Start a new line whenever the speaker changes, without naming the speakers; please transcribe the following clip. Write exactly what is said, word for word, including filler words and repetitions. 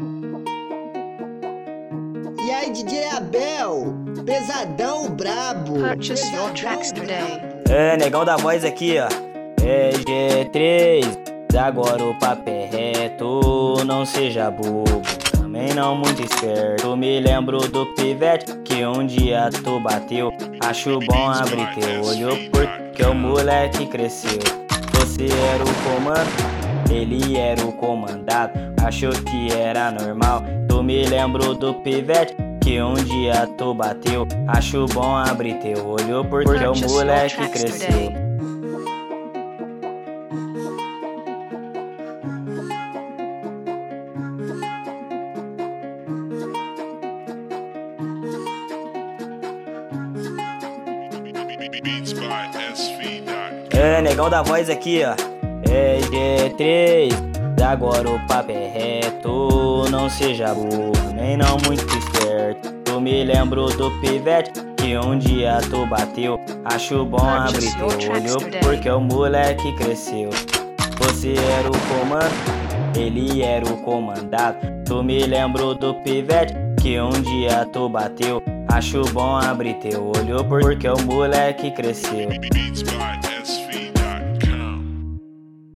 E aí, D J Abel, pesadão brabo.
Purchase
Pesadão
your tracks
brabo.
today.
É, negão da voz aqui, ó. É G três, agora o papo é reto, não seja bobo, também não muito esperto. Me lembro do pivete que um dia tu bateu. Acho bom abrir teu olho porque o moleque cresceu. Você era o comando, ele era o comandado. Achou que era normal. Tu me lembro do pivete que um dia tu bateu. Acho bom abrir teu olho porque o moleque cresceu. É, negão da voz aqui, ó. É G três, agora o papo é reto, não seja bobo, nem não muito esperto. Tu me lembro do pivete que um dia tu bateu. Acho bom abrir teu olho porque o moleque cresceu. Você era o comando, ele era o comandado. Tu me lembro do pivete que um dia tu bateu. Acho bom abrir teu olho porque o moleque cresceu.